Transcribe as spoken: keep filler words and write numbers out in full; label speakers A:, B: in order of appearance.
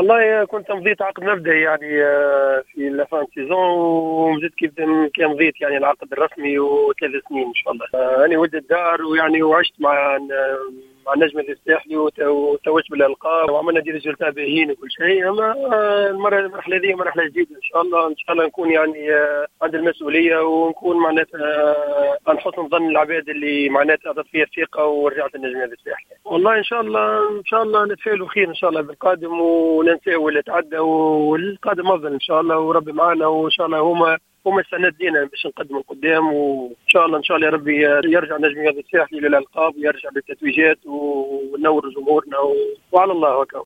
A: والله كنت مضيت عقد مبدئي يعني آه، في لافان سيزون، ومزيد كيف كان مضيت يعني العقد الرسمي وثلاث سنين ان شاء الله. آه، انا ولد الدار ويعني وعشت مع مع النجم الساحلي وتوجت بالالقاب وعملنا دي ريزولتا باهيين وكل شيء. اما آه، المره المرحله هذه مرحله جديده ان شاء الله. ان شاء الله نكون يعني آه، عند المسؤوليه ونكون معناتها آه، عن حسن ظن العباد اللي معناتها اعطت فيها الثقه ورجعت النجم الساحلي. والله ان شاء الله ان شاء الله نتفائلوا خير ان شاء الله بالقادم، وننساو اللي تعدى والقادم افضل ان شاء الله، وربي معنا وان شاء الله هما هما السند لينا باش نقدموا القدام. وان شاء الله ان شاء الله يا ربي يرجع نجم الرياضي الساحلي للالقاب ويرجع بالتتويجات ونور جمهورنا، وعلى الله وكاو.